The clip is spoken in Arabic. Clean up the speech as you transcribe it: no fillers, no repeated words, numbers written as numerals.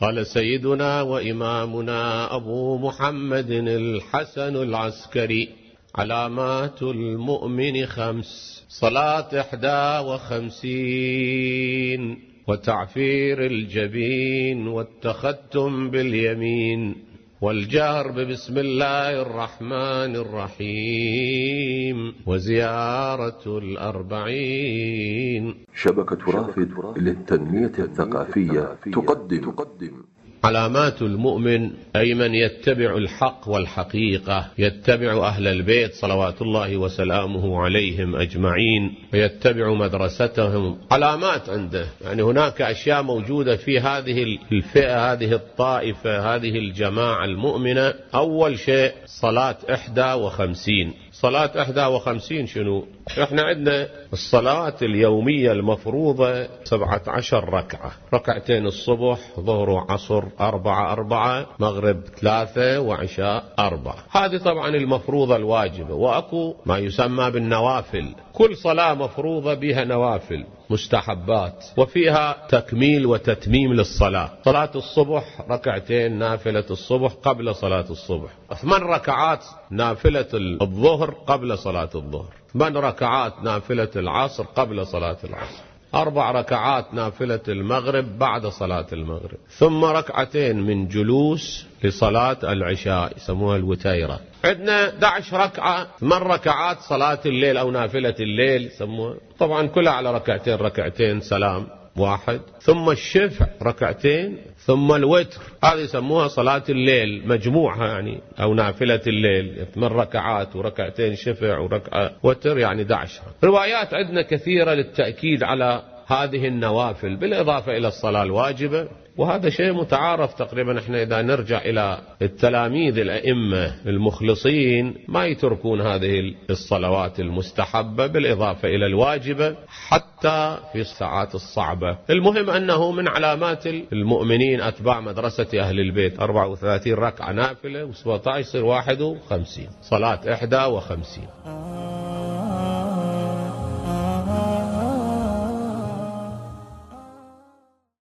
قال سيدنا وإمامنا أبو محمد الحسن العسكري: علامات المؤمن 5: صلاة 51، وتعفير الجبين، والتختم باليمين، والجهر ببسم الله الرحمن الرحيم، وزيارة 40. شبكة رافد للتنمية الثقافية تقدم علامات المؤمن أي من يتبع الحق والحقيقة، يتبع أهل البيت صلوات الله وسلامه عليهم أجمعين، ويتبع مدرستهم. علامات عنده، يعني هناك أشياء موجودة في هذه الفئة، هذه الطائفة، هذه الجماعة المؤمنة. أول شيء صلاة 51. صلاة 51 شنو؟ احنا عندنا الصلاة اليومية المفروضة 17 ركعة، ركعتين الصبح، ظهر وعصر 4 مغرب 3 وعشاء 4. هذه طبعا المفروضة الواجبة، وأكو ما يسمى بالنوافل. كل صلاة مفروضة بها نوافل مستحبات، وفيها تكميل وتتميم للصلاة. صلاة الصبح ركعتين نافلة الصبح قبل صلاة الصبح، 8 ركعات نافلة الظهر قبل صلاة الظهر، 8 ركعات نافلة العصر قبل صلاة العصر، 4 ركعات نافلة المغرب بعد صلاة المغرب، ثم ركعتين من جلوس لصلاة العشاء يسموها الوتيرة. عندنا 11 ركعة، 8 ركعات صلاة الليل أو نافلة الليل يسموها، طبعا كلها على ركعتين ركعتين سلام واحد، ثم الشفع ركعتين، ثم الوتر، هذه يسموها صلاة الليل مجموعها يعني، أو نافلة الليل، 8 ركعات وركعتين شفع وركعة وتر، يعني 11. روايات عندنا كثيرة للتأكيد على هذه النوافل بالإضافة إلى الصلاة الواجبة، وهذا شيء متعارف تقريبا. احنا إذا نرجع إلى التلاميذ الأئمة المخلصين ما يتركون هذه الصلوات المستحبة بالإضافة إلى الواجبة حتى في الساعات الصعبة. المهم أنه من علامات المؤمنين أتباع مدرسة أهل البيت. 34 ركعة نافلة و17 يصير 51 صلاة 51.